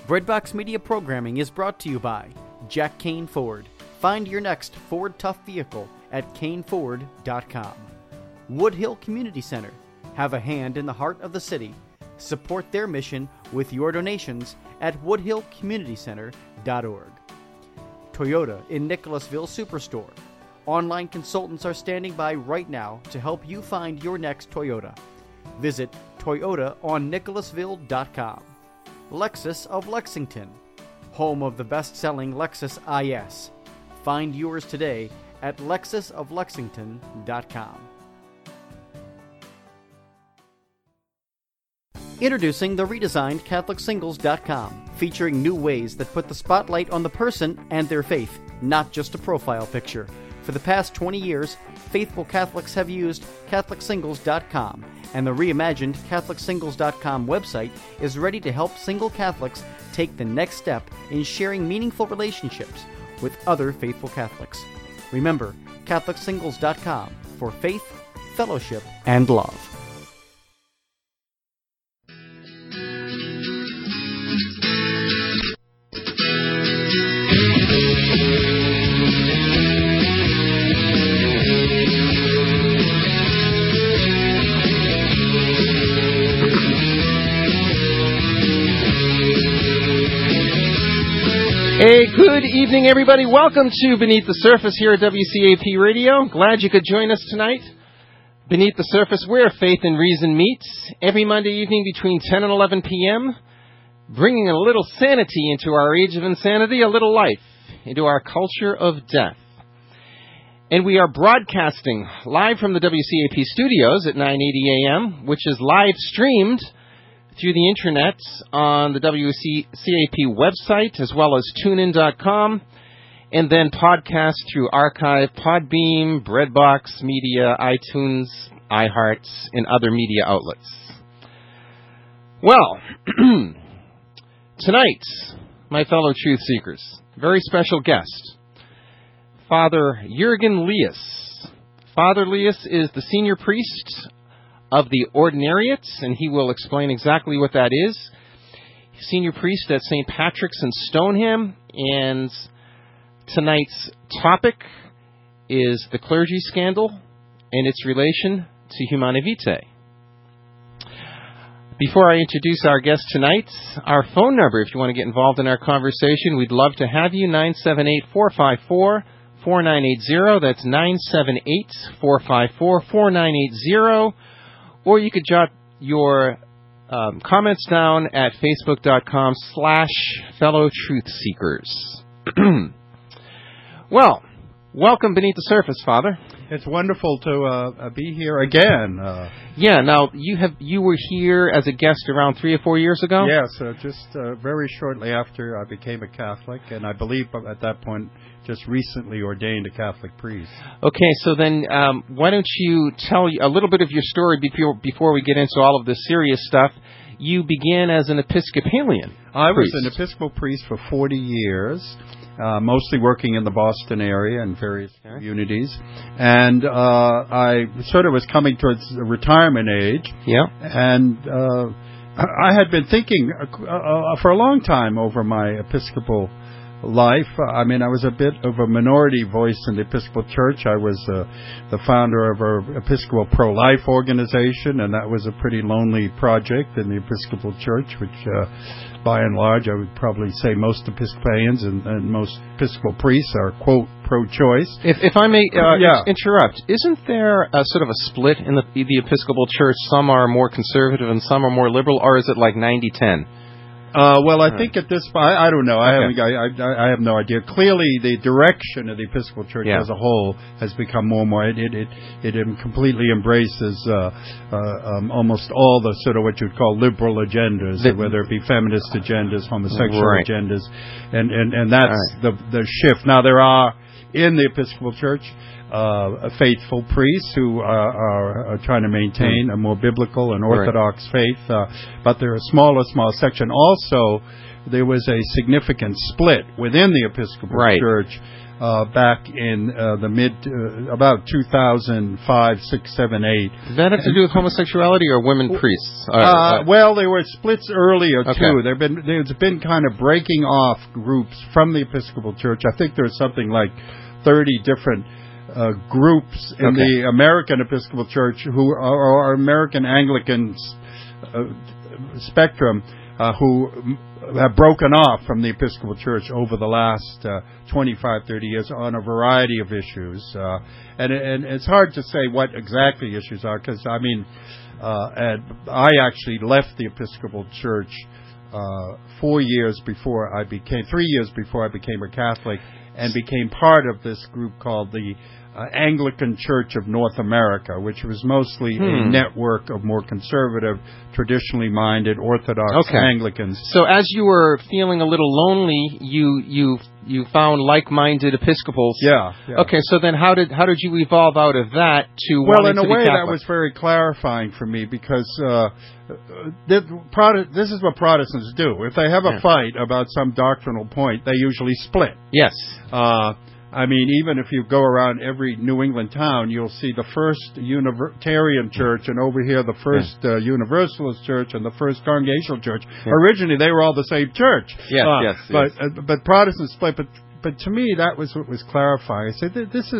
Breadbox Media programming is brought to you by Jack Kane Ford. Find your next Ford Tough vehicle at caneford.com. Woodhill Community Center. Have a hand in the heart of the city. Support their mission with your donations at woodhillcommunitycenter.org. Toyota in Nicholasville Superstore. Online consultants are standing by right now to help you find your next Toyota. Visit toyotaonnicholasville.com. Lexus of Lexington, home of the best-selling Lexus IS. Find yours today at lexusoflexington.com. Introducing the redesigned CatholicSingles.com, featuring new ways that put the spotlight on the person and their faith, not just a profile picture. For the past 20 years, faithful Catholics have used CatholicSingles.com, and the reimagined CatholicSingles.com website is ready to help single Catholics take the next step in sharing meaningful relationships with other faithful Catholics. Remember, CatholicSingles.com for faith, fellowship, and love. Hey, good evening, everybody. Welcome to Beneath the Surface here at WCAP Radio. Glad you could join us tonight. Beneath the Surface, where faith and reason meet, every Monday evening between 10 and 11 p.m., bringing a little sanity into our age of insanity, a little life into our culture of death. And we are broadcasting live from the WCAP studios at 9:80 a.m., which is live streamed through the internet on the WCAP website, as well as TuneIn.com, and then podcast through Archive, Podbeam, Breadbox Media, iTunes, iHeart, and other media outlets. Well, tonight, my fellow truth seekers, very special guest, Father Jürgen Liess. Father Liess is the senior priest of the Ordinariate, and he will explain exactly what that is. Senior priest at St. Patrick's in Stoneham, and tonight's topic is the clergy scandal and its relation to Humanae Vitae. Before I introduce our guest tonight, our phone number, if you want to get involved in our conversation, we'd love to have you, 978-454-4980. That's 978-454-4980. Or you could jot your comments down at facebook.com/fellowtruthseekers. Well, welcome Beneath the Surface, Father. It's wonderful to be here again. Yeah, now you were here as a guest around 3 or 4 years ago? Yes, just very shortly after I became a Catholic, and I believe at that point just recently ordained a Catholic priest. Okay, so then why don't you tell a little bit of your story before we get into all of the serious stuff. You began as an Episcopalian I priest. was an Episcopal priest for 40 years. Mostly working in the Boston area and various communities. And I sort of was coming towards the retirement age. Yeah. And I had been thinking for a long time over my Episcopal life. I mean, I was a bit of a minority voice in the Episcopal Church. I was the founder of our Episcopal pro-life organization, and that was a pretty lonely project in the Episcopal Church, which by and large, I would probably say most Episcopalians and most Episcopal priests are, quote, pro-choice. If I may interrupt, isn't there a sort of a split in the Episcopal Church? Some are more conservative and some are more liberal, or is it like 90-10? Well, I think at this point, I don't know. Okay. I have no idea. Clearly, the direction of the Episcopal Church as a whole has become more and more. It completely embraces almost all the sort of what you'd call liberal agendas, whether it be feminist agendas, homosexual agendas, and that's the shift. Now, there are in the Episcopal Church faithful priests who are trying to maintain a more biblical and orthodox faith, but they're a small section. Also, there was a significant split within the Episcopal Church back in about 2005, 6, 7, 8. Does that have to do with homosexuality or women priests? Well, there were splits earlier, too. There's been kind of breaking off groups from the Episcopal Church. I think there's something like 30 different groups in the American Episcopal Church who are American Anglican spectrum who have broken off from the Episcopal Church over the last 25, 30 years on a variety of issues. And it's hard to say what exactly issues are, because, I mean, I actually left the Episcopal Church 3 years before I became a Catholic, and became part of this group called the Anglican Church of North America, which was mostly a network of more conservative, traditionally minded Orthodox Anglicans. So as you were feeling a little lonely, you found like-minded Episcopals. Yeah. Okay, so then how did you evolve out of that to wanting to be Catholic? Well, in a way, that was very clarifying for me, because this is what Protestants do. If they have a fight about some doctrinal point, they usually split. Yes. I mean, even if you go around every New England town, you'll see the first Unitarian church, and over here the first Universalist church, and the first Congregational church. Yeah. Originally, they were all the same church. Yes. But Protestants split. But to me, that was what was clarifying. I said, this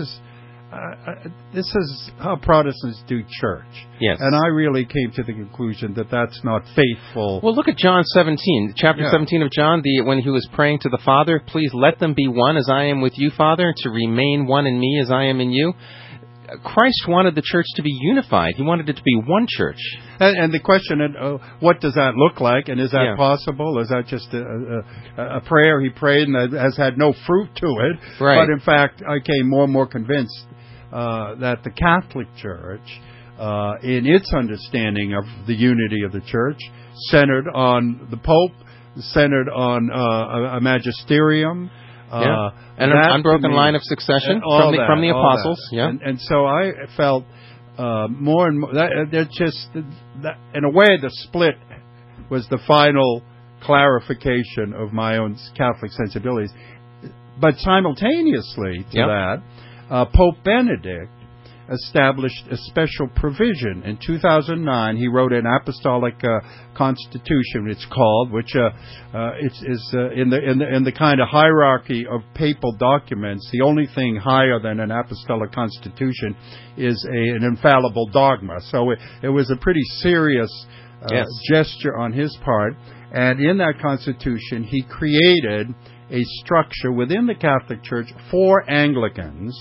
is how Protestants do church. Yes. And I really came to the conclusion that that's not faithful. Well, look at John 17, chapter 17 of John, when he was praying to the Father, please let them be one as I am with you, Father, to remain one in me as I am in you. Christ wanted the church to be unified. He wanted it to be one church. And the question, what does that look like? And is that possible? Is that just a prayer he prayed and has had no fruit to it? Right. But in fact, I came more and more convinced that the Catholic Church, in its understanding of the unity of the Church, centered on the Pope, centered on a magisterium, and an unbroken line of succession from the apostles. And so I felt more and more that in a way the split was the final clarification of my own Catholic sensibilities. But simultaneously to that, Pope Benedict established a special provision. In 2009, he wrote an apostolic constitution, it's called, which is in the kind of hierarchy of papal documents. The only thing higher than an apostolic constitution is an infallible dogma. So it was a pretty serious gesture on his part. And in that constitution, he created a structure within the Catholic Church for Anglicans,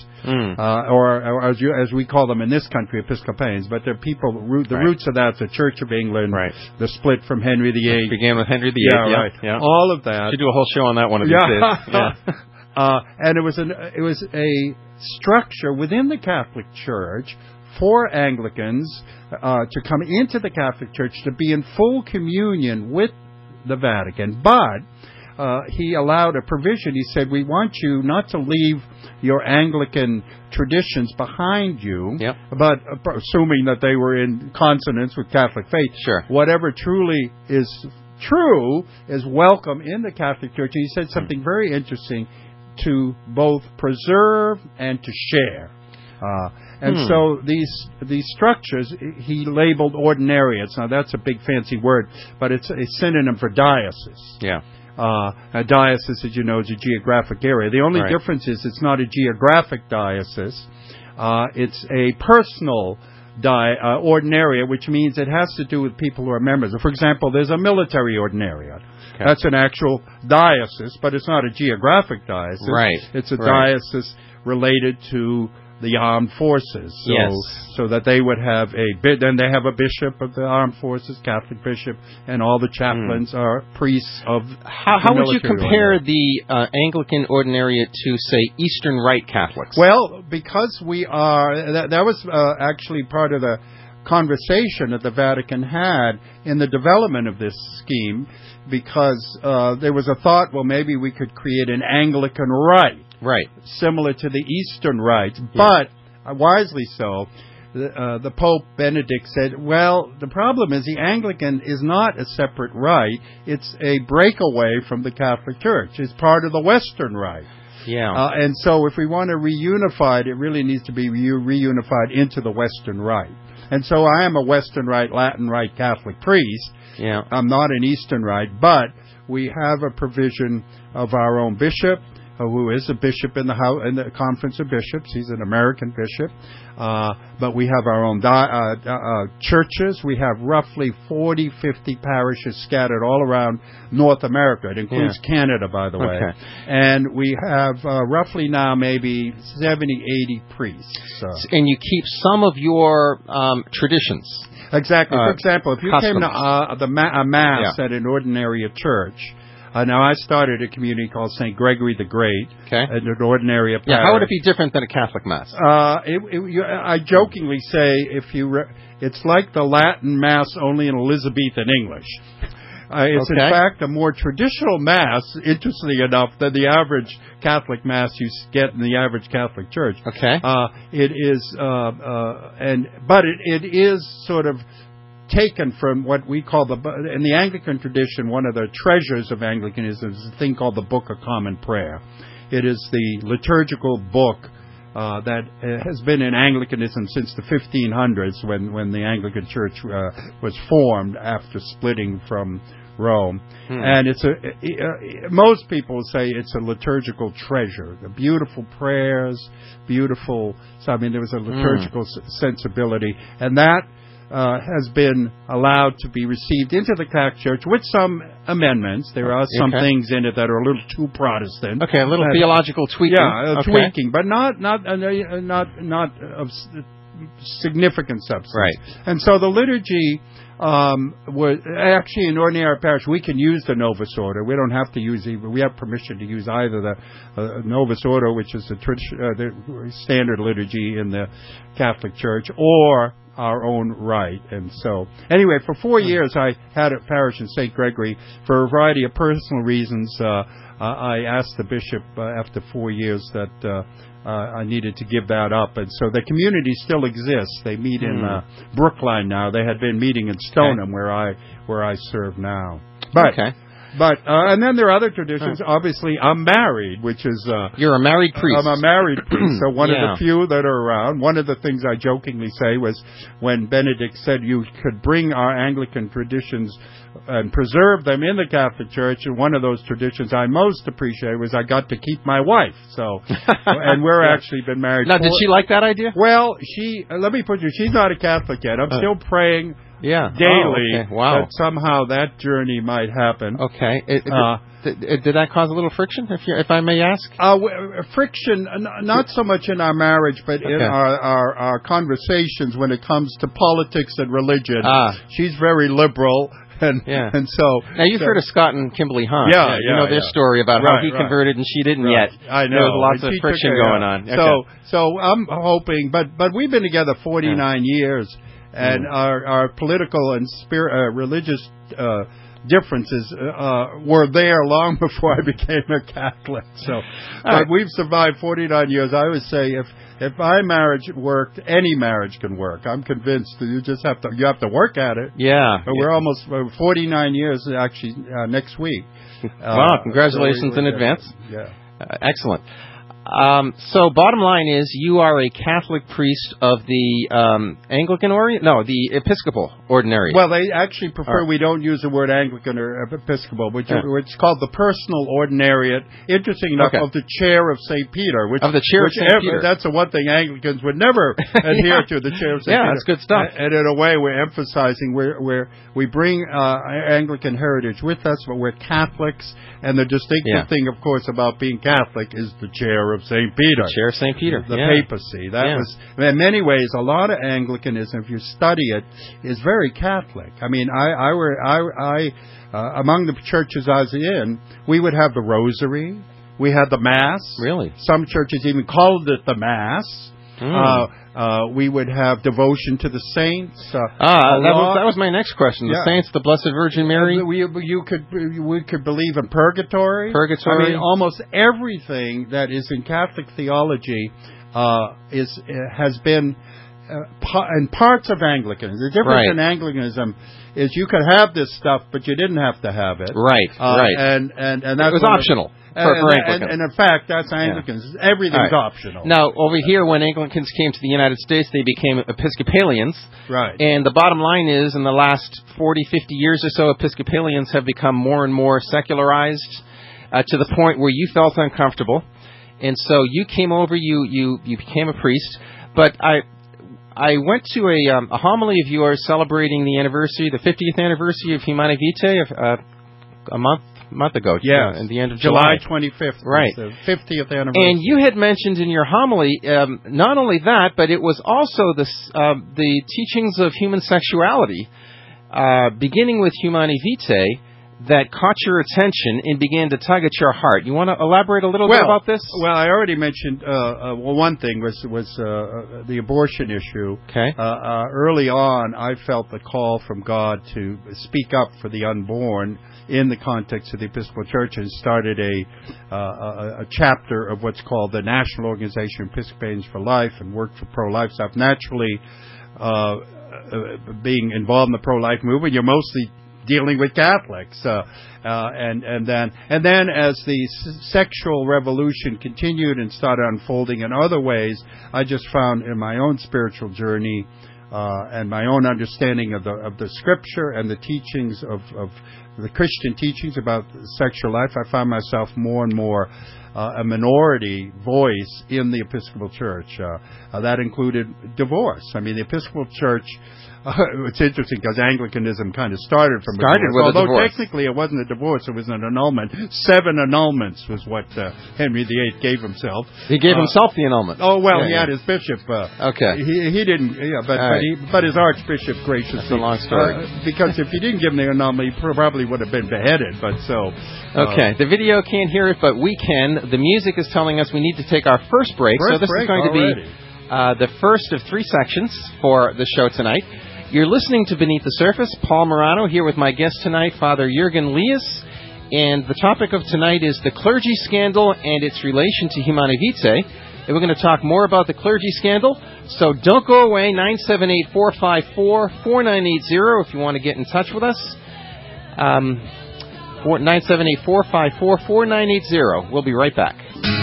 or as we call them in this country, Episcopalians, but they're people, the roots of that's the Church of England, the split from Henry VIII. It began with Henry VIII, all of that. Should do a whole show on that one of these days. And it was a structure within the Catholic Church for Anglicans to come into the Catholic Church to be in full communion with the Vatican, but he allowed a provision. He said, we want you not to leave your Anglican traditions behind you, but assuming that they were in consonance with Catholic faith. Sure. Whatever truly is true is welcome in the Catholic Church. And he said something very interesting, to both preserve and to share. And so these structures he labeled ordinariates. Now that's a big fancy word, but it's a synonym for diocese. Yeah. A diocese, as you know, is a geographic area. The only difference is it's not a geographic diocese. It's a personal ordinariate, which means it has to do with people who are members. For example, there's a military ordinariate. Okay. That's an actual diocese, but it's not a geographic diocese. Right. It's a diocese related to the armed forces. So that they would have then they have a bishop of the armed forces, Catholic bishop, and all the chaplains are priests of How would you compare the Anglican ordinariate to, say, Eastern Rite Catholics? Well, because we are, that was actually part of the conversation that the Vatican had in the development of this scheme, because there was a thought, well, maybe we could create an Anglican Rite. Right. Similar to the Eastern rites, but wisely so, the Pope Benedict said, well, the problem is the Anglican is not a separate rite. It's a breakaway from the Catholic Church. It's part of the Western Rite. Yeah. And so if we want to reunify it, it really needs to be reunified into the Western Rite. And so I am a Western Rite, Latin Rite Catholic priest. Yeah. I'm not an Eastern Rite, but we have a provision of our own bishop, who is a bishop in the Conference of Bishops. He's an American bishop. But we have our own churches. We have roughly 40, 50 parishes scattered all around North America. It includes Canada, by the way. Okay. And we have roughly now maybe 70, 80 priests. And you keep some of your traditions. Exactly. For example, if you customs. came to a Mass at an ordinary church, now I started a community called St. Gregory the Great, at an ordinary parish. Yeah, how would it be different than a Catholic Mass? I jokingly say it's like the Latin Mass only in Elizabethan English. It's in fact a more traditional Mass, interestingly enough, than the average Catholic Mass you get in the average Catholic Church. Okay. It is, but it is sort of taken from what we call in the Anglican tradition, one of the treasures of Anglicanism is a thing called the Book of Common Prayer. It is the liturgical book that has been in Anglicanism since the 1500s when the Anglican Church was formed after splitting from Rome. And it's most people say it's a liturgical treasure. The beautiful prayers, there was a liturgical sensibility, and that has been allowed to be received into the Catholic Church with some amendments. There are some things in it that are a little too Protestant. Okay, a little theological tweaking. Yeah, tweaking, but not of significant substance. Right. And so the liturgy was actually in ordinary parish. We can use the Novus Ordo. We don't have to use even. We have permission to use either the Novus Ordo, which is the standard liturgy in the Catholic Church, or our own rite. And so, anyway, for 4 years I had a parish in St. Gregory. For a variety of personal reasons, I asked the bishop after 4 years that I needed to give that up. And so the community still exists. They meet in Brookline now. They had been meeting in Stoneham, where I serve now. But and then there are other traditions. Obviously, I'm married, which is you're a married priest. I'm a married priest, so one of the few that are around. One of the things I jokingly say was when Benedict said you could bring our Anglican traditions and preserve them in the Catholic Church, and one of those traditions I most appreciated was I got to keep my wife. So, and we're actually been married. Now, did she like that idea? Well, let me put you. She's not a Catholic yet. I'm still praying. Daily, that somehow that journey might happen. Okay. Did that cause a little friction, if I may ask? Friction, not so much in our marriage, but in our conversations when it comes to politics and religion. She's very liberal. And so now you've heard of Scott and Kimberly Hunt. You know their story about how he converted and she didn't yet. I know. There was lots of friction going on. Okay. So I'm hoping, but we've been together 49 years. And our political and religious differences were there long before I became a Catholic. So, but we've survived 49 years. I would say if my marriage worked, any marriage can work. I'm convinced that you have to work at it. Yeah. But we're almost 49 years actually next week. Wow! Congratulations in advance. Yeah. Excellent. So bottom line is you are a Catholic priest of the Anglican the Episcopal ordinary. Well, they actually prefer we don't use the word Anglican or Episcopal, which it's called the personal ordinariate. Interesting enough, of the chair of St. Peter. Of the chair of St. Peter. That's the one thing Anglicans would never adhere to, the chair of St. Peter. Yeah, that's good stuff. And in a way, we're emphasizing we bring Anglican heritage with us, but we're Catholics. And the distinctive thing, of course, about being Catholic is the chair of St. Peter. The chair of St. Peter. The papacy. That was, in many ways, a lot of Anglicanism, if you study it, is very Catholic. I mean, among the churches I was in, we would have the Rosary. We had the Mass. Really? Some churches even called it the Mass. We would have devotion to the saints. That was my next question. The saints, the Blessed Virgin Mary. We could believe in purgatory. Purgatory. I mean, almost everything that is in Catholic theology has been and parts of Anglicanism. The difference in Anglicanism is you could have this stuff, but you didn't have to have it. Right. And that was optional. For Anglicans. And in fact, that's Anglicans. Yeah. Everything's optional. Now, over here, when Anglicans came to the United States, they became Episcopalians. Right. And the bottom line is, in the last 40, 50 years or so, Episcopalians have become more and more secularized to the point where you felt uncomfortable. And so you came over, you became a priest. But I went to a homily of yours celebrating the 50th anniversary of Humanae Vitae a month ago. Yeah, at the end of July 25th. Right. The 50th anniversary. And you had mentioned in your homily not only that, but it was also the teachings of human sexuality, beginning with Humanae Vitae, that caught your attention and began to tug at your heart. You want to elaborate a little bit about this? Well, I already mentioned, one thing was the abortion issue. Okay. Early on, I felt the call from God to speak up for the unborn in the context of the Episcopal Church, and started a chapter of what's called the National Organization of Episcopalians for Life, and worked for pro-life stuff. Naturally, being involved in the pro-life movement, you're mostly dealing with Catholics, and then as the sexual revolution continued and started unfolding in other ways, I just found in my own spiritual journey and my own understanding of the Scripture and the teachings of the Christian teachings about sexual life, I found myself more and more a minority voice in the Episcopal Church. That included divorce. I mean, the Episcopal Church. It's interesting because Anglicanism kind of started from divorce. Although technically it wasn't a divorce, it was an annulment. 7 annulments was what Henry VIII gave himself. He gave himself the annulment. Oh well, he had his bishop. Okay. He didn't. Yeah, but his archbishop graciously. That's a long story. Because if he didn't give him the annulment, he probably would have been beheaded. But so. Okay. The video can't hear it, but we can. The music is telling us we need to take our first break. So this is going to be the first of 3 sections for the show tonight. You're listening to Beneath the Surface. Paul Morano here with my guest tonight, Father Jürgen Lias. And the topic of tonight is the clergy scandal and its relation to Humanae Vitae. And we're going to talk more about the clergy scandal. So don't go away. 978-454-4980 if you want to get in touch with us. 978-454-4980. We'll be right back.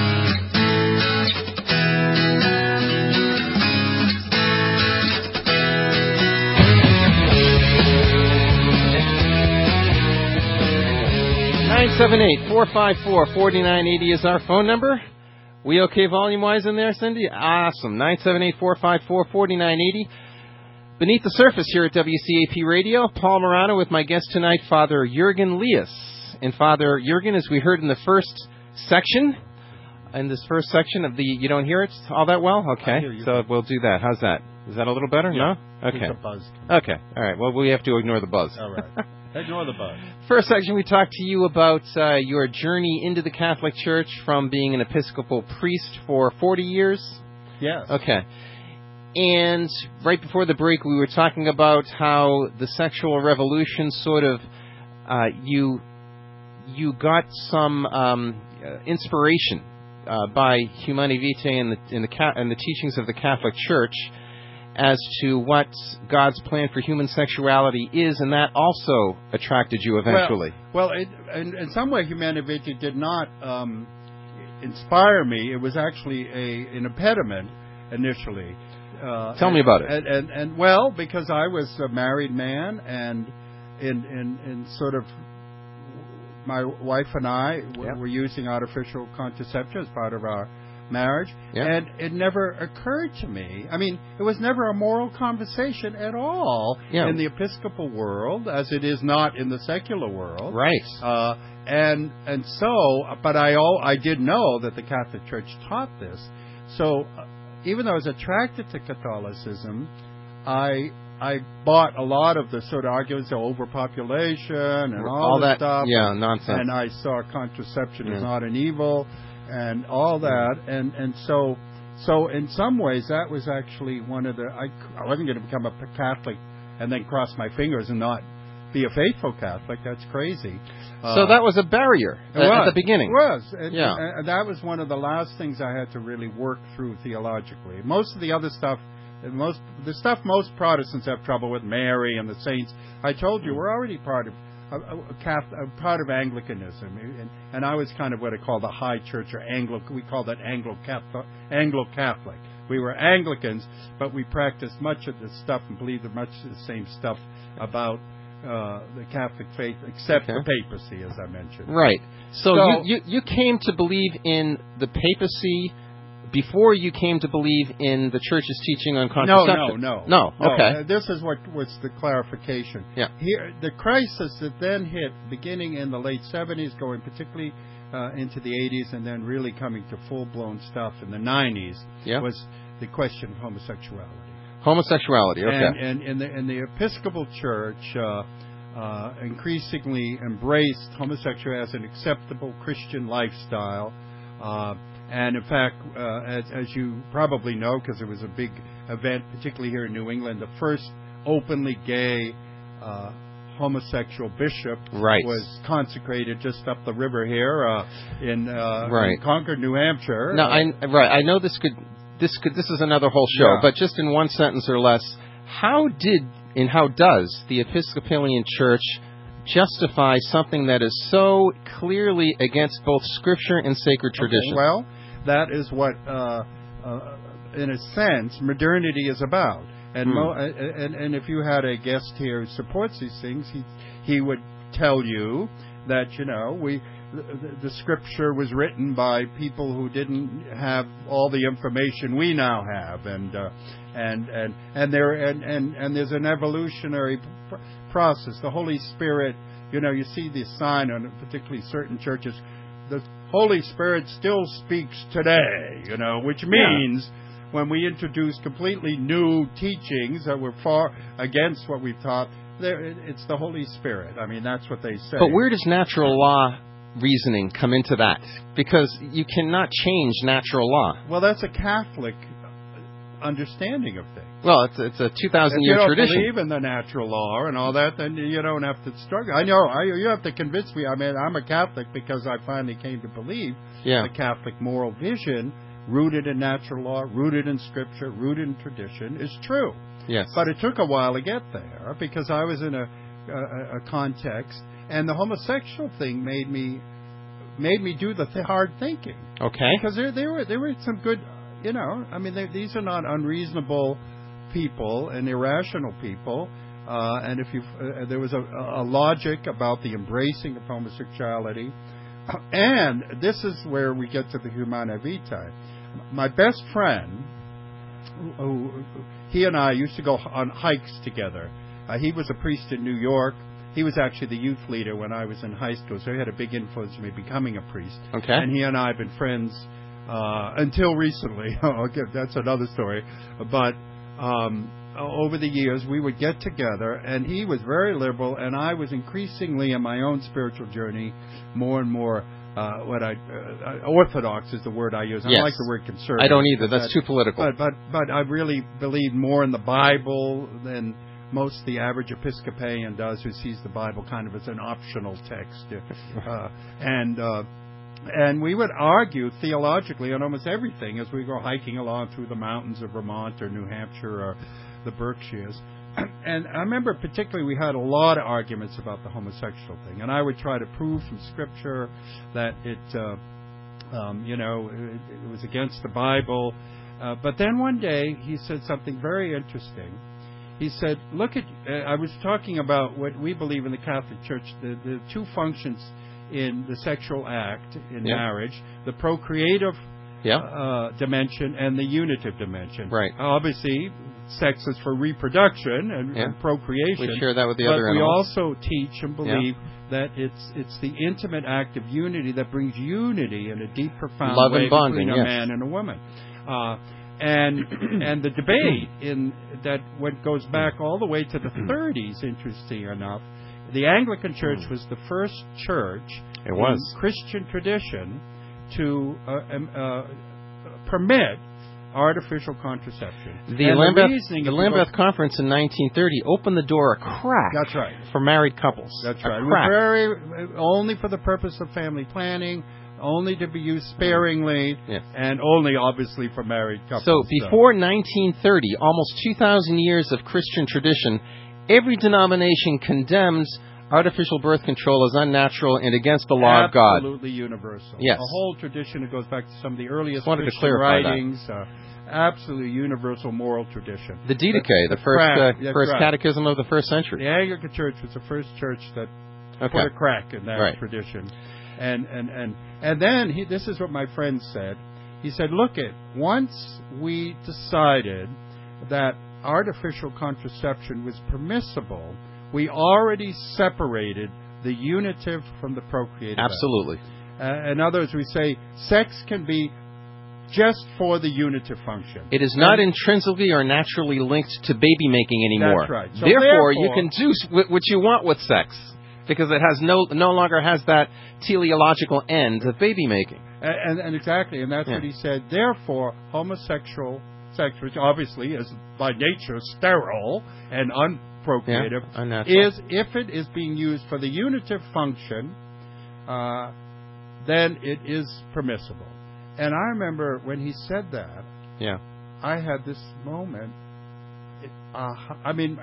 Nine 978-454-4980 is our phone number. We okay volume-wise in there, Cindy? Awesome. 978-454-4980. Beneath the Surface here at WCAP Radio. Paul Morano with my guest tonight, Father Jürgen Lias. And Father Jürgen, as we heard in the first section, of the, you don't hear it all that well? Okay, so we'll do that. How's that? Is that a little better? Yeah. No? Okay. There's a buzz. Okay, all right. Well, we have to ignore the buzz. All right. Ignore the buzz. First section, we talked to you about your journey into the Catholic Church from being an Episcopal priest for 40 years. Yes. Okay. And right before the break, we were talking about how the sexual revolution sort of, you got some inspiration by Humanae Vitae and the teachings of the Catholic Church as to what God's plan for human sexuality is, and that also attracted you eventually. Well, in some way, Humanae Vitae did not inspire me. It was actually an impediment initially. Tell me about it. And well, because I was a married man, and in sort of my wife and I were using artificial contraception as part of our marriage, and it never occurred to me. I mean, it was never a moral conversation at all in the Episcopal world, as it is not in the secular world. Right. And so, but I did know that the Catholic Church taught this. So, even though I was attracted to Catholicism, I bought a lot of the sort of arguments of overpopulation and all that stuff. Yeah, nonsense. And I saw contraception is not an evil. And all that, and so in some ways that was actually one of the. I wasn't going to become a Catholic and then cross my fingers and not be a faithful Catholic. That's crazy. So that was a barrier at the beginning. It was. And that was one of the last things I had to really work through theologically. Most of the other stuff the stuff most Protestants have trouble with, Mary and the saints. I told you we're already part of Anglicanism, and I was kind of what I call the high church, or we call that Anglo-Catholic. We were Anglicans, but we practiced much of the stuff and believed much of the same stuff about the Catholic faith, except the papacy, as I mentioned. Right. So you came to believe in the papacy before you came to believe in the Church's teaching on contraception? No. Okay. This is what was the clarification. Yeah. Here, the crisis that then hit, beginning in the late 70s, going particularly into the 80s, and then really coming to full-blown stuff in the 90s, was the question of homosexuality. Homosexuality, okay. And in the Episcopal Church increasingly embraced homosexuality as an acceptable Christian lifestyle. And in fact, as you probably know, because it was a big event, particularly here in New England, the first openly gay homosexual bishop was consecrated just up the river here in Concord, New Hampshire. Now, I know this is another whole show, but just in one sentence or less, how does the Episcopalian Church justify something that is so clearly against both Scripture and sacred tradition? Well, that is what, in a sense, modernity is about. And and if you had a guest here who supports these things, he would tell you that the Scripture was written by people who didn't have all the information we now have, and there's an evolutionary process. The Holy Spirit, you see this sign on particularly certain churches. The Holy Spirit still speaks today, which means when we introduce completely new teachings that were far against what we've taught, it's the Holy Spirit. I mean, that's what they say. But where does natural law reasoning come into that? Because you cannot change natural law. Well, that's a Catholic understanding of things. Well, it's a 2,000-year tradition. If you don't believe in the natural law and all that, then you don't have to struggle. I know you have to convince me. I mean, I'm a Catholic because I finally came to believe the Catholic moral vision, rooted in natural law, rooted in Scripture, rooted in tradition, is true. Yes. But it took a while to get there because I was in a context, and the homosexual thing made me do the hard thinking. Okay. Because there were some good. These are not unreasonable people and irrational people, and if there was a logic about the embracing of homosexuality, and this is where we get to the Humanae Vitae. My best friend, he and I used to go on hikes together. He was a priest in New York. He was actually the youth leader when I was in high school, so he had a big influence on me becoming a priest. Okay. And he and I have been friends until recently. Okay, that's another story. But over the years, we would get together, and he was very liberal, and I was increasingly in my own spiritual journey more and more orthodox is the word I use. I don't like the word conservative. I don't either. That's too political. But I really believe more in the Bible than most the average Episcopalian does, who sees the Bible kind of as an optional text. And we would argue theologically on almost everything as we go hiking along through the mountains of Vermont or New Hampshire or the Berkshires. And I remember particularly we had a lot of arguments about the homosexual thing. And I would try to prove from Scripture that it was against the Bible. But then one day he said something very interesting. He said, I was talking about what we believe in the Catholic Church, the two functions in the sexual act in marriage, the procreative dimension and the unitive dimension. Right. Obviously, sex is for reproduction and procreation. We share that with the other animals. We also teach and believe that it's the intimate act of unity that brings unity in a deep, profound love way and bonding, between a man and a woman. And the debate that what goes back all the way to the 30s, interesting enough, the Anglican Church was the first church in Christian tradition to permit artificial contraception. The Lambeth Conference in 1930 opened the door a crack. That's right. For married couples. That's right. Only for the purpose of family planning. only to be used sparingly, and only, obviously, for married couples. So before 1930, almost 2,000 years of Christian tradition, every denomination condemns artificial birth control as unnatural and against the law of God. Absolutely universal. Yes. A whole tradition that goes back to some of the earliest Christian writings. Absolutely universal moral tradition. The Didache, the first catechism of the first century. The Anglican Church was the first church that put a crack in that tradition. And then this is what my friend said. He said, look, once we decided that artificial contraception was permissible, we already separated the unitive from the procreative. Absolutely. In other words, we say sex can be just for the unitive function. It is not intrinsically or naturally linked to baby making anymore. That's right. So therefore, you can do what you want with sex, because it has no longer has that teleological end of baby making. And exactly, and that's what he said. Therefore, homosexual sex, which obviously is by nature sterile and unprocreative, is, if it is being used for the unitive function, then it is permissible. And I remember when he said that, I had this moment. I mean,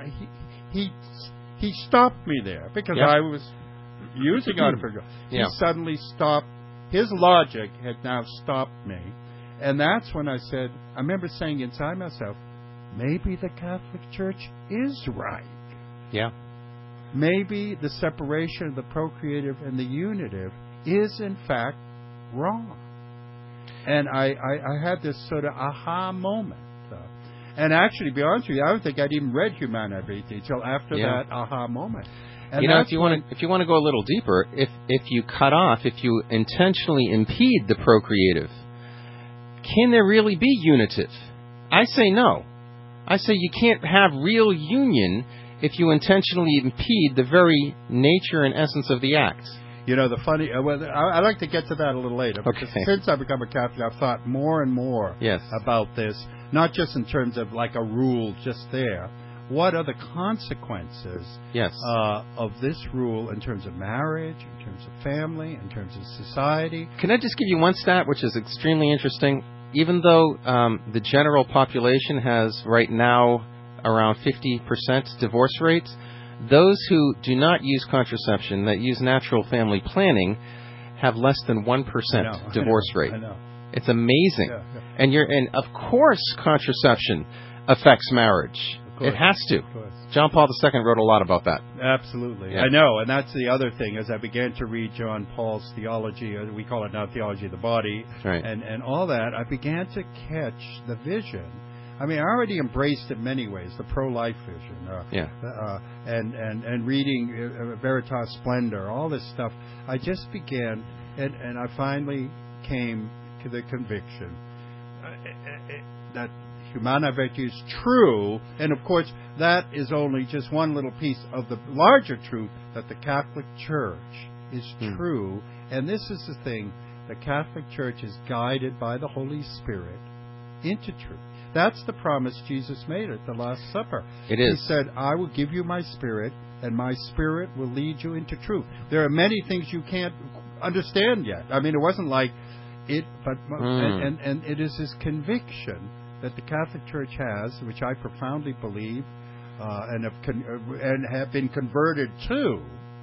he stopped me there because I was using artificial. He suddenly stopped. His logic had now stopped me. And that's when I said, I remember saying inside myself, maybe the Catholic Church is right. Yeah. Maybe the separation of the procreative and the unitive is in fact wrong. And I had this sort of aha moment. And actually, to be honest with you, I don't think I'd even read Humanae Vitae till after that aha moment. And if you want to go a little deeper, if you cut off, if you intentionally impede the procreative, can there really be unitive? I say no. I say you can't have real union if you intentionally impede the very nature and essence of the act. You know, the funny... I'd like to get to that a little later. Because since I've become a Catholic, I've thought more and more about this, not just in terms of like a rule just there. What are the consequences of this rule in terms of marriage, in terms of family, in terms of society? Can I just give you one stat which is extremely interesting? Even though the general population has right now around 50% divorce rates, those who do not use contraception, that use natural family planning, have less than 1% divorce rate. I know. It's amazing. And of course contraception affects marriage. It has to. John Paul II wrote a lot about that. Absolutely. Yeah. I know, and that's the other thing. As I began to read John Paul's theology, we call it now theology of the body, and all that, I began to catch the vision. I mean, I already embraced it in many ways, the pro-life vision, and reading Veritas Splendor, all this stuff. I just began, and I finally came to the conviction that Humanae Vitae is true, and of course that is only just one little piece of the larger truth that the Catholic Church is true, and this is the thing, the Catholic Church is guided by the Holy Spirit into truth. That's the promise Jesus made at the Last Supper. It is. He said, I will give you my Spirit, and my Spirit will lead you into truth. There are many things you can't understand yet. I mean, it wasn't like it, but and it is this conviction that the Catholic Church has, which I profoundly believe, and have been converted to,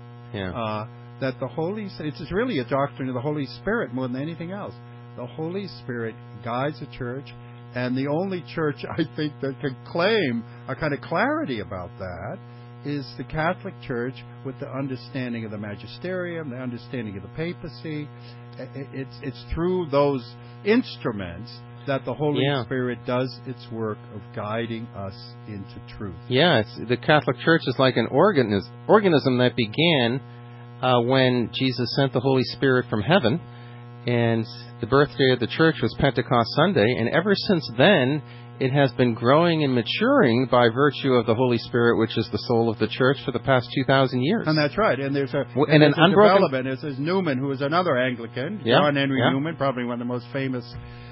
that the Holy... It's really a doctrine of the Holy Spirit more than anything else. The Holy Spirit guides the Church, and the only church, I think, that can claim a kind of clarity about that is the Catholic Church with the understanding of the magisterium, the understanding of the papacy. It's through those instruments that the Holy Spirit does its work of guiding us into truth. Yeah, the Catholic Church is like an organism that began when Jesus sent the Holy Spirit from heaven, and the birthday of the Church was Pentecost Sunday, and ever since then, it has been growing and maturing by virtue of the Holy Spirit, which is the soul of the Church, for the past 2,000 years. And that's right. And there's a development. There's Newman, who is another Anglican, John Henry Newman, probably one of the most famous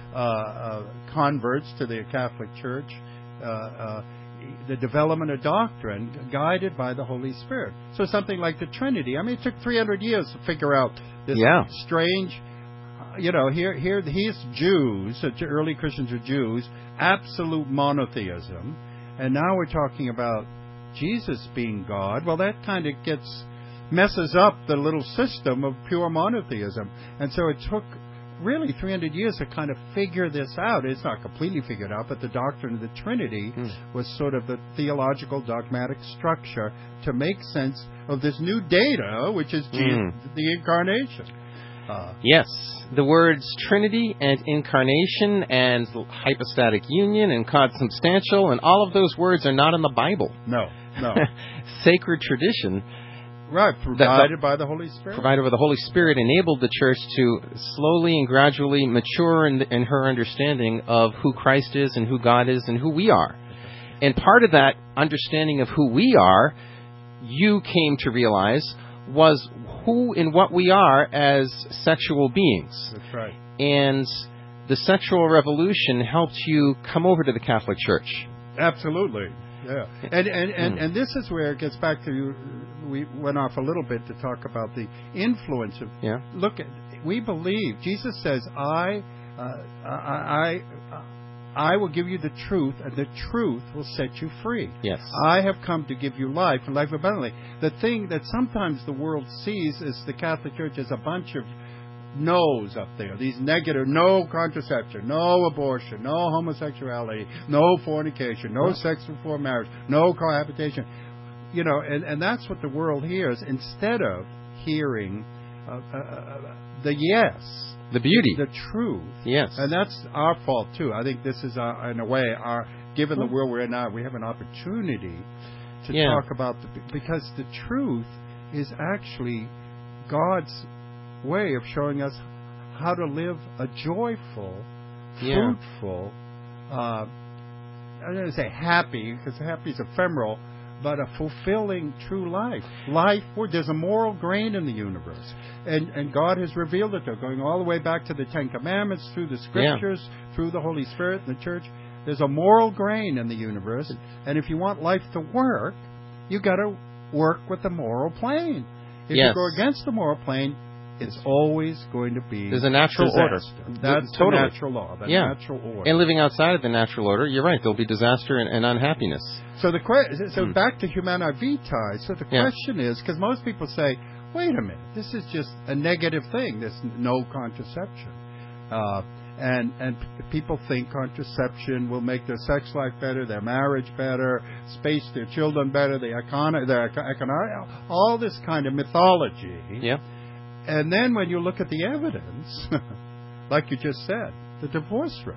converts to the Catholic Church. The development of doctrine guided by the Holy Spirit. So something like the Trinity. I mean, it took 300 years to figure out this strange here these Jews, the early Christians are Jews, absolute monotheism, and now we're talking about Jesus being God. Well, that kind of messes up the little system of pure monotheism, and so it took really 300 years to kind of figure this out. It's not completely figured out, but the doctrine of the Trinity was sort of the theological dogmatic structure to make sense of this new data, which is Jesus, the incarnation. Yes, the words Trinity and incarnation and hypostatic union and consubstantial and all of those words are not in the Bible. No. Sacred tradition. Right, provided by the Holy Spirit. Provided by the Holy Spirit enabled the church to slowly and gradually mature in her understanding of who Christ is and who God is and who we are. And part of that understanding of who we are, you came to realize, was who and what we are as sexual beings. That's right. And the sexual revolution helped you come over to the Catholic Church. Absolutely. Yeah. And this is where it gets back to, we went off a little bit to talk about the influence of, look, we believe, Jesus says, I will give you the truth, and the truth will set you free. Yes. I have come to give you life, and life abundantly. The thing that sometimes the world sees is the Catholic Church as a bunch of no's up there. These negative, no contraception, no abortion, no homosexuality, no fornication, no sex before marriage, no cohabitation. And that's what the world hears instead of hearing the yes. The beauty. The truth. Yes. And that's our fault, too. I think this is, in a way, given the world we're in now, we have an opportunity to talk about, because the truth is actually God's way of showing us how to live a joyful, fruitful, I'm going to say happy, because happy is ephemeral, but a fulfilling true life. Life where there's a moral grain in the universe. And God has revealed it, going all the way back to the Ten Commandments, through the Scriptures, through the Holy Spirit and the Church. There's a moral grain in the universe. And if you want life to work, you've got to work with the moral plane. If you go against the moral plane, it's always going to be there's a natural disaster. order. That's the natural law, the natural order. And living outside of the natural order, you're right, there'll be disaster and unhappiness. So back to Humanae Vitae. So the question is, because most people say, wait a minute, this is just a negative thing, this no contraception. And people think contraception will make their sex life better, their marriage better, space their children better, their economy, all this kind of mythology. Yeah. And then when you look at the evidence, like you just said, the divorce rate.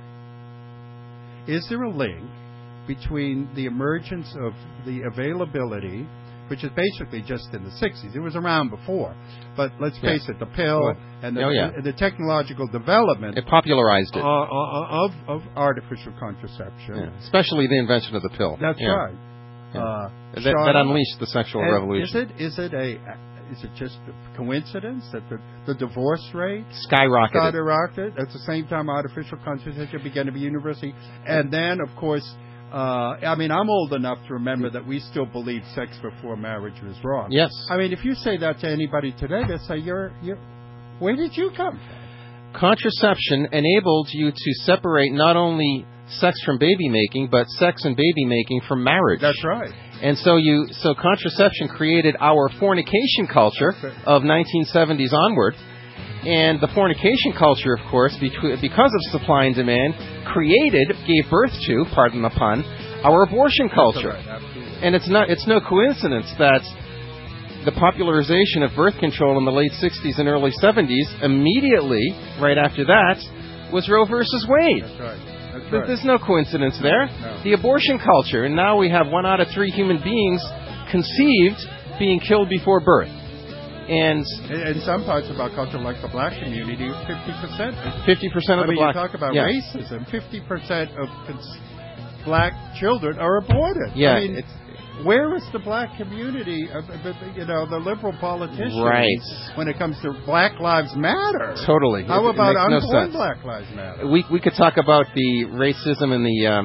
Is there a link between the emergence of the availability, which is basically just in the 60s. It was around before. But let's face it, the pill and the technological development. It popularized it. Of artificial contraception. Yeah. Especially the invention of the pill. That's right. Yeah. That unleashed the sexual revolution. Is it just a coincidence that the divorce rate skyrocketed at the same time artificial contraception began to be universally? And then, of course, I'm old enough to remember that we still believe sex before marriage was wrong. Yes. I mean, if you say that to anybody today, they'll say, where did you come from? Contraception enabled you to separate not only sex from baby making, but sex and baby making from marriage. That's right. And so contraception created our fornication culture of 1970s onward. And the fornication culture, of course, because of supply and demand, gave birth to, pardon the pun, our abortion culture. Right, absolutely. And it's no coincidence that the popularization of birth control in the late 60s and early 70s, immediately, right after that, was Roe versus Wade. That's right. There's no coincidence there. No. The abortion culture, and now we have 1 out of 3 human beings conceived being killed before birth. And in some parts of our culture, like the black community, 50%. 50% of the black. You talk about racism. 50% of black children are aborted. Yeah. I mean, where is the black community, the liberal politicians, when it comes to Black Lives Matter? Totally. How about unborn no sense. Black Lives Matter? We could talk about the racism and the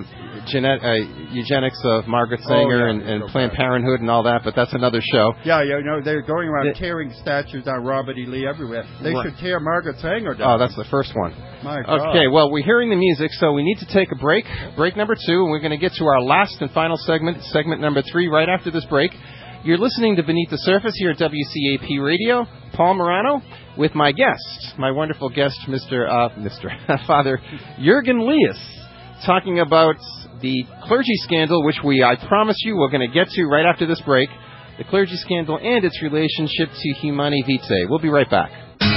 eugenics of Margaret Sanger and Planned Parenthood and all that, but that's another show. Yeah, they're going around tearing statues on Robert E. Lee everywhere. They should tear Margaret Sanger down. Oh, that's the first one. My God. Okay, well, we're hearing the music, so we need to take a break. Break number 2, and we're going to get to our last and final segment number 3, right after this break. You're listening to Beneath the Surface here at WCAP Radio. Paul Morano with my guest, my wonderful guest, Father Jürgen Lias, talking about the clergy scandal, which I promise you, we're going to get to right after this break. The clergy scandal and its relationship to Humanae Vitae. We'll be right back.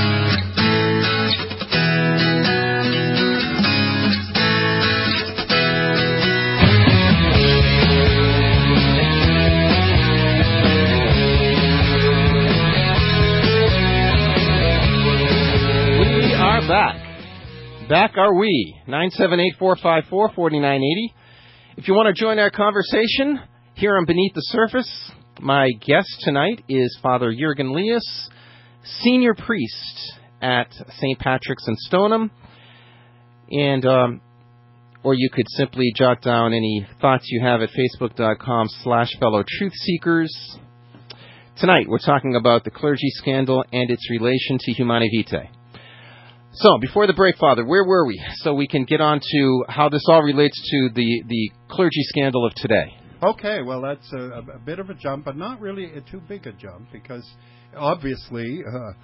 Back are we. 978-454-4980. If you want to join our conversation here on Beneath the Surface, my guest tonight is Father Jürgen Lias, senior priest at St. Patrick's in Stoneham. And, or you could simply jot down any thoughts you have at facebook.com/fellowtruthseekers. Tonight, we're talking about the clergy scandal and its relation to Humanae Vitae. So, before the break, Father, where were we? So we can get on to how this all relates to the clergy scandal of today. Okay, well, that's a bit of a jump, but not really too big a jump, because obviously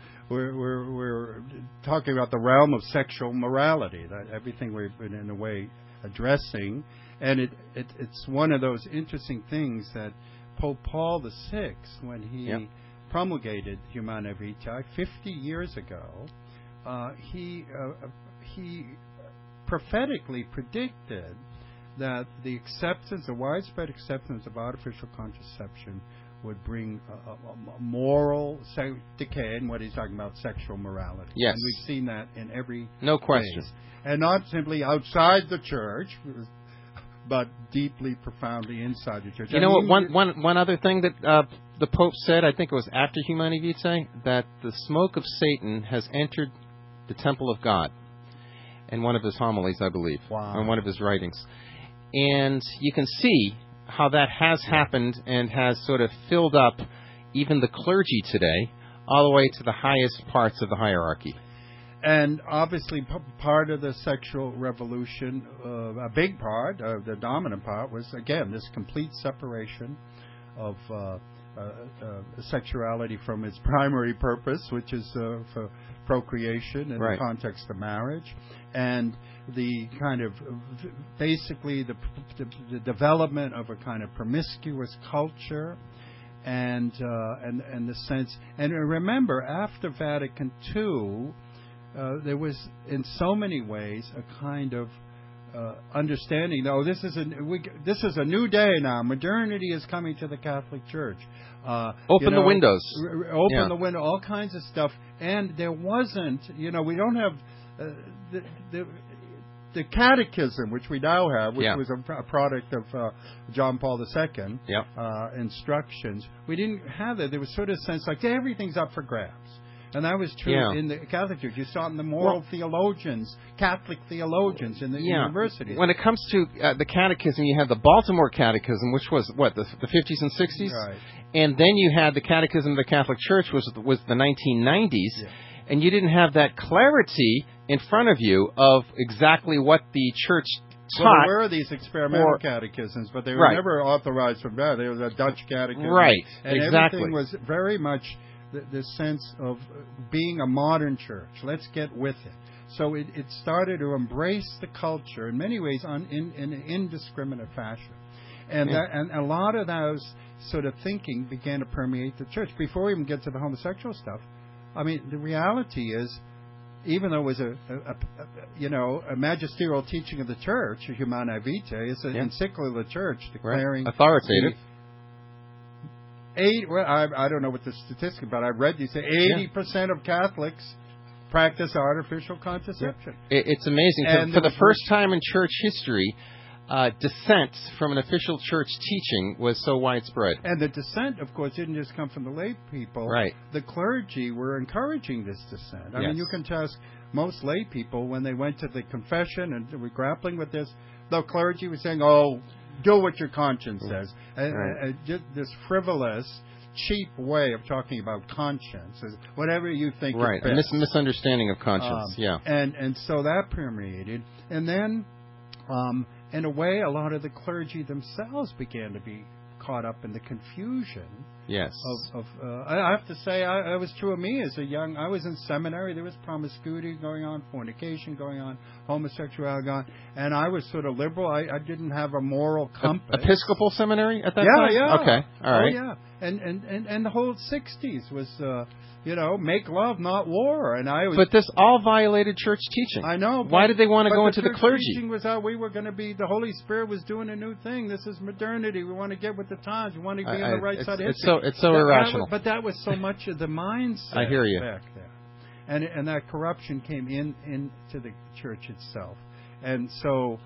we're talking about the realm of sexual morality, that everything we've been, in a way, addressing. And it's one of those interesting things that Pope Paul VI, when he promulgated Humanae Vitae 50 years ago, he prophetically predicted that the widespread acceptance of artificial contraception would bring a moral decay in what he's talking about, sexual morality. Yes. And we've seen that in every No question. phase. And not simply outside the church, but deeply, profoundly inside the church. You know what? One other thing that the Pope said, I think it was after Humanae Vitae, that the smoke of Satan has entered the temple of God, in one of his homilies, I believe, in one of his writings. And you can see how that has happened and has sort of filled up even the clergy today, all the way to the highest parts of the hierarchy. And obviously part of the sexual revolution, a big part, the dominant part, was, again, this complete separation of sexuality from its primary purpose, which is for procreation in the context of marriage, and the kind of basically the development of a kind of promiscuous culture, and the sense. And remember, after Vatican II, there was in so many ways a kind of understanding. This is a new day now. Modernity is coming to the Catholic Church. Open the windows. Open the window. All kinds of stuff. And there wasn't. We don't have the catechism, which we now have, which was a product of John Paul II. Instructions. We didn't have that. There was sort of a sense like everything's up for grabs. And that was true in the Catholic Church. You saw it in the moral theologians, Catholic theologians in the universities. When it comes to the catechism, you had the Baltimore Catechism, which was, the 50s and 60s? Right. And then you had the Catechism of the Catholic Church, was the 1990s. Yeah. And you didn't have that clarity in front of you of exactly what the Church taught. Well, there were these experimental catechisms, but they were never authorized from that. There was a Dutch catechism. Right, and everything was very much the sense of being a modern church. Let's get with it. So it started to embrace the culture in many ways in an indiscriminate fashion. And and a lot of those sort of thinking began to permeate the church. Before we even get to the homosexual stuff, I mean, the reality is, even though it was a magisterial teaching of the church, Humanae Vitae, it's an encyclical of the church declaring authoritative. I don't know what the statistic, but I've read these say 80% of Catholics practice artificial contraception. It's amazing. For the first time in church history, dissent from an official church teaching was so widespread. And the dissent, of course, didn't just come from the lay people. Right. The clergy were encouraging this dissent. I mean, you can ask most lay people when they went to the confession and were grappling with this, the clergy was saying, "Oh, do what your conscience says." Just this frivolous, cheap way of talking about conscience is whatever you think. Right. Is best. A misunderstanding of conscience. And so that permeated, and then. In a way, a lot of the clergy themselves began to be caught up in the confusion. Yes. I have to say, it was true of me as a young. I was in seminary. There was promiscuity going on, fornication going on, homosexuality going on, and I was sort of liberal. I didn't have a moral compass. Episcopal seminary at that time? Yeah. Okay. All right. Oh, yeah. And the whole 60s was, make love, not war. But this all violated church teaching. I know. Why did they want to go into the clergy? Teaching was how we were going to be. The Holy Spirit was doing a new thing. This is modernity. We want to get with the times. We want to be on the right side of history. It's so irrational. But that was so much of the mindset. I hear you. Back there, and that corruption came into the church itself. And so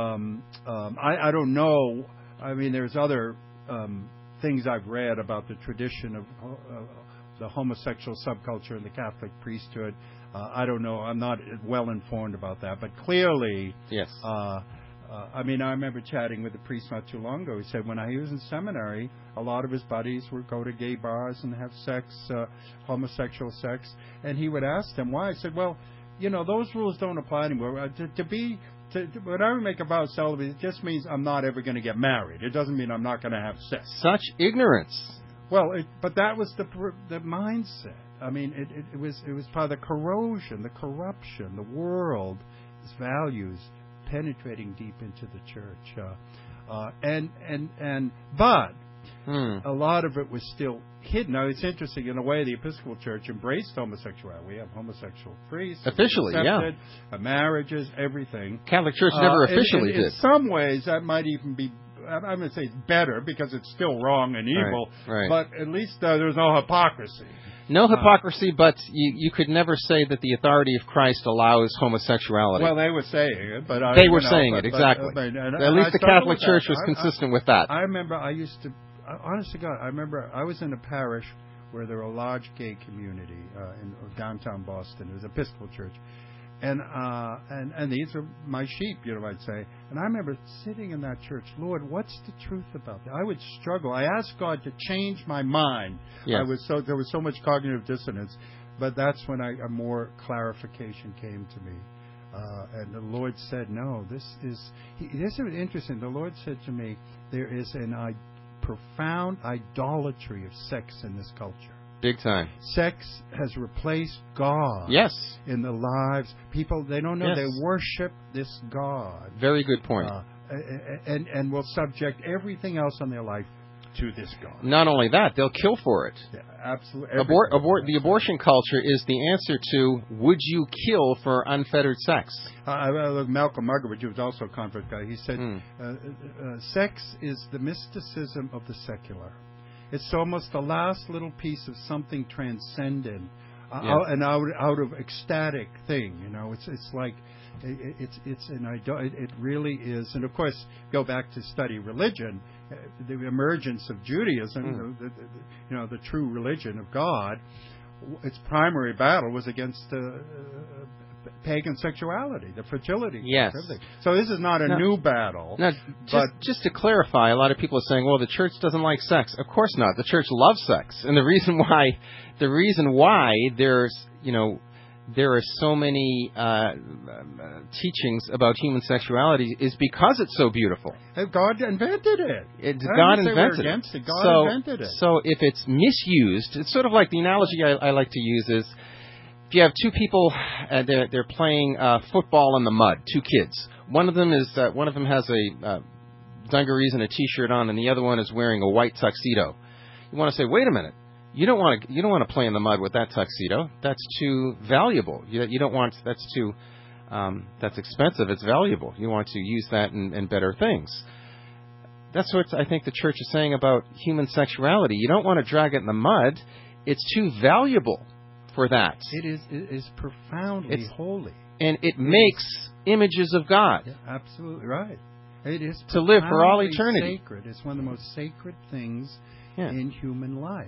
I don't know. I mean, there's other things I've read about the tradition of the homosexual subculture in the Catholic priesthood. I don't know. I'm not well informed about that. But clearly, yes. I mean, I remember chatting with a priest not too long ago. He said when he was in seminary, a lot of his buddies would go to gay bars and have sex, homosexual sex, and he would ask them why. I said, well, those rules don't apply anymore. Whenever I make a vow of celibacy, it just means I'm not ever going to get married. It doesn't mean I'm not going to have sex. Such ignorance. Well, but that was the mindset. I mean, it was part of the corrosion, the corruption, the world's values penetrating deep into the church, but a lot of it was still hidden. Now, it's interesting in a way. The Episcopal Church embraced homosexuality. We have homosexual priests officially, marriages, everything. Catholic Church never officially did. In some ways, that might even be. I'm going to say it's better because it's still wrong and evil. Right. But at least there's no hypocrisy. No hypocrisy, but you could never say that the authority of Christ allows homosexuality. Well, they were saying it, but they were saying it exactly. At least the Catholic Church was consistent with that. I remember honest to God, I remember I was in a parish where there were a large gay community in downtown Boston. It was an Episcopal church. And these are my sheep, I'd say. And I remember sitting in that church, Lord, what's the truth about that? I would struggle. I asked God to change my mind. Yes. There was so much cognitive dissonance, but that's when a more clarification came to me. And the Lord said, no, this is interesting. The Lord said to me, there is a profound idolatry of sex in this culture. Big time. Sex has replaced God. Yes. In the lives. People, they don't know. Yes. They worship this God. Very good point. And will subject everything else in their life to this God. Not only that, they'll kill for it. Yeah, absolutely. The abortion culture is the answer to, would you kill for unfettered sex? Malcolm Muggeridge, who was also a convert guy, he said, sex is the mysticism of the secular. It's almost the last little piece of something transcendent, and out of ecstatic thing. It's like it's an idol. It really is. And of course, go back to study religion, the emergence of Judaism, the true religion of God. Its primary battle was against pagan sexuality, the fertility. Yes. So this is not a new battle. Now, just to clarify, a lot of people are saying, well, the church doesn't like sex. Of course not. The church loves sex. And the reason why there are so many teachings about human sexuality is because it's so beautiful. God invented it. God invented it. God invented it. So if it's misused, it's sort of like the analogy I like to use is, if you have two people, they're playing football in the mud. Two kids. One of them has a dungarees and a T-shirt on, and the other one is wearing a white tuxedo. You want to say, wait a minute, you don't want to play in the mud with that tuxedo. That's too valuable. You don't want. That's expensive. It's valuable. You want to use that in better things. That's what I think the church is saying about human sexuality. You don't want to drag it in the mud. It's too valuable for that. It is profoundly holy. And it makes images of God. Yeah, absolutely right. It is to live for all eternity. Sacred. It's one of the most sacred things in human life.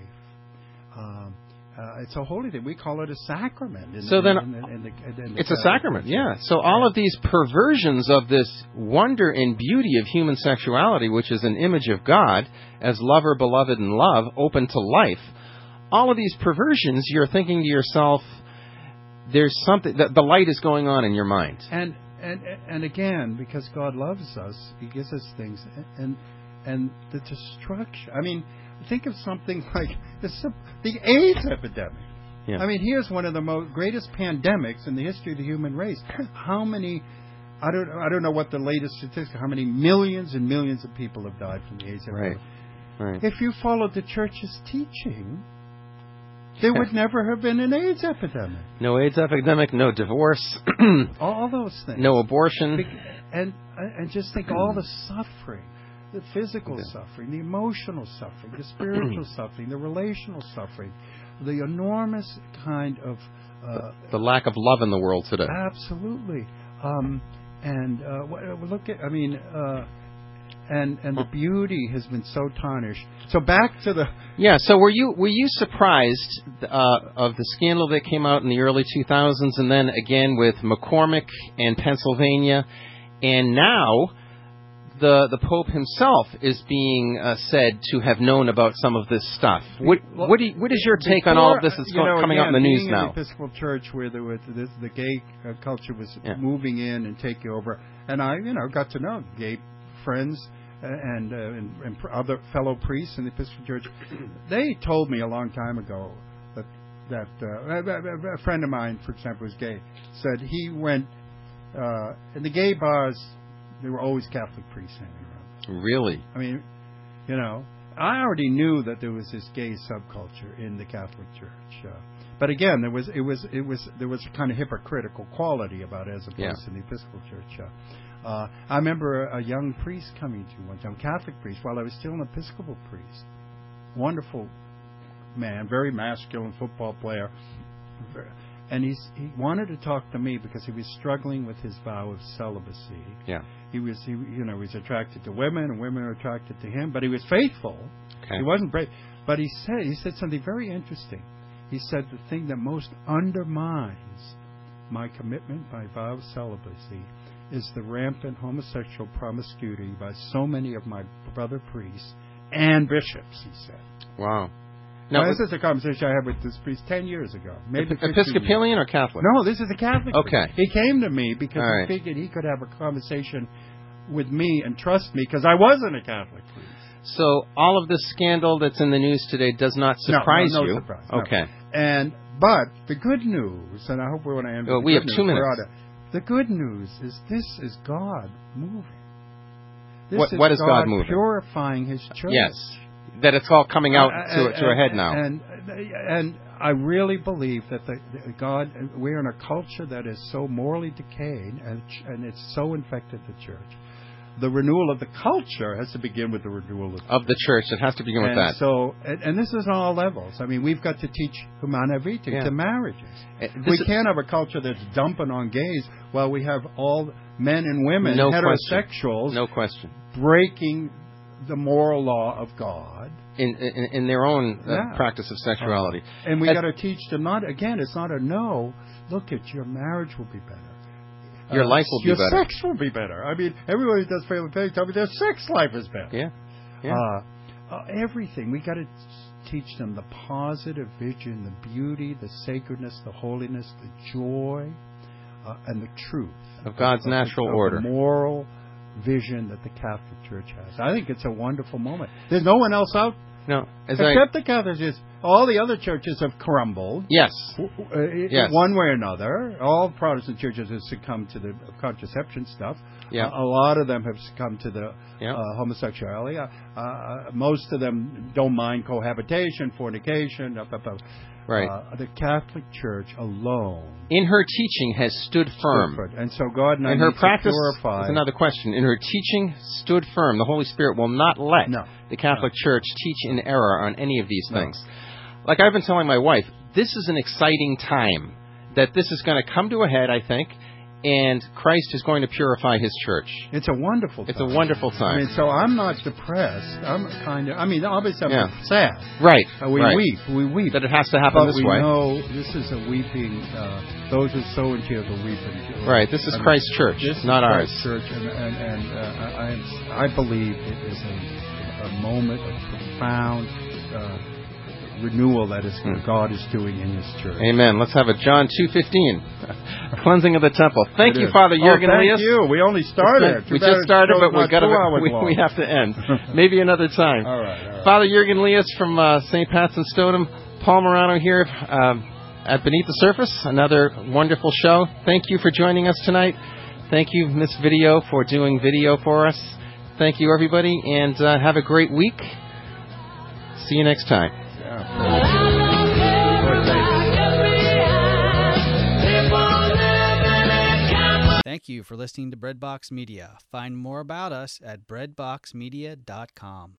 It's a holy thing. We call it a sacrament. It's a sacrament, yeah. So all of these perversions of this wonder and beauty of human sexuality, which is an image of God, as lover, beloved, and love, open to life, all of these perversions, you're thinking to yourself, there's something, the light is going on in your mind. And again, because God loves us, He gives us things, and the destruction. I mean, think of something like the AIDS epidemic. Yeah. I mean, here's one of the greatest pandemics in the history of the human race. How many? I don't know what the latest statistic. How many millions and millions of people have died from the AIDS epidemic? Right. If you followed the church's teaching, there would never have been an AIDS epidemic. No AIDS epidemic, no divorce. All those things. No abortion. And just think all the suffering, the physical suffering, the emotional suffering, the spiritual suffering, the relational suffering, the enormous kind of... the lack of love in the world today. Absolutely. Look at, and the beauty has been so tarnished. So back to the... Yeah, so were you surprised of the scandal that came out in the early 2000s, and then again with McCormick and Pennsylvania, and now the Pope himself is being said to have known about some of this stuff. What is your take on all of this that's coming out in the news now? In the Episcopal Church, where the gay culture was moving in and taking over, and I got to know gay friends and other fellow priests in the Episcopal Church. They told me a long time ago that a friend of mine, for example, who's gay, said he went in the gay bars. There were always Catholic priests hanging around. Really? I mean, I already knew that there was this gay subculture in the Catholic Church. But again, there was a kind of hypocritical quality about it as opposed to the Episcopal Church. I remember a young priest coming to one time, Catholic priest, while I was still an Episcopal priest. Wonderful man, very masculine football player. And he wanted to talk to me because he was struggling with his vow of celibacy. Yeah. He was attracted to women, and women were attracted to him, but he was faithful. Okay. He wasn't brave. But he said something very interesting. He said the thing that most undermines my commitment, my vow of celibacy, is the rampant homosexual promiscuity by so many of my brother priests and bishops, he said. Wow. Now, this is a conversation I had with this priest 10 years ago. Maybe Episcopalian or Catholic? No, this is a Catholic priest. He came to me because he figured he could have a conversation with me and trust me because I wasn't a Catholic priest. So all of this scandal that's in the news today does not surprise you? No surprise. No. Okay. But the good news, and I hope we want to end with we have 2 minutes. The good news is this is God moving. What is God moving? Purifying His church. Yes. That it's all coming out to a head now. And I really believe that we're in a culture that is so morally decayed, and it's so infected the church. The renewal of the culture has to begin with the renewal of the church. It has to begin with that. So, and this is on all levels. I mean, we've got to teach Humanae Vitae to marriages. We can't have a culture that's dumping on gays while we have all men and women, heterosexuals, no question, breaking the moral law of God in their own practice of sexuality. And we got to teach them it's not a no. Look, your marriage will be better. Your life will be better. Your sex will be better. I mean, everybody does family planning tell me their sex life is better. Everything. We got to teach them the positive vision, the beauty, the sacredness, the holiness, the joy, and the truth of God's natural order, the moral vision that the Catholic Church has. I think it's a wonderful moment. There's no one else out. No, except the Catholic Church. All the other churches have crumbled. Yes. One way or another. All Protestant churches have succumbed to the contraception stuff. Yeah. A lot of them have succumbed to the homosexuality. Most of them don't mind cohabitation, fornication. Right. The Catholic Church alone, in her teaching, has stood firm. And so God in her practice is another question. In her teaching, stood firm. The Holy Spirit will not let the Catholic Church teach in error on any of these things. Like I've been telling my wife, this is an exciting time, that this is going to come to a head, I think, and Christ is going to purify His church. It's a wonderful time. It's a wonderful time. I mean, so I'm not depressed. I'm obviously I'm sad. Right. We weep. That it has to happen this way. But we know this is a weeping, those who sow in tears will weep in tears. Right. This is Christ's church, not ours. Christ's church, and I believe it is a moment of profound renewal that is God is doing in His church. Amen. Let's have a John 2:15, cleansing of the temple. Thank you, Father Jurgen Elias. Thank you. We only started. We just started, but we have to end. Maybe another time. All right. Father Jurgen Elias from St. Pat's and Stoneham. Paul Morano here at Beneath the Surface. Another wonderful show. Thank you for joining us tonight. Thank you, Miss Video, for doing video for us. Thank you, everybody, and have a great week. See you next time. Thank you for listening to Breadbox Media. Find more about us at breadboxmedia.com.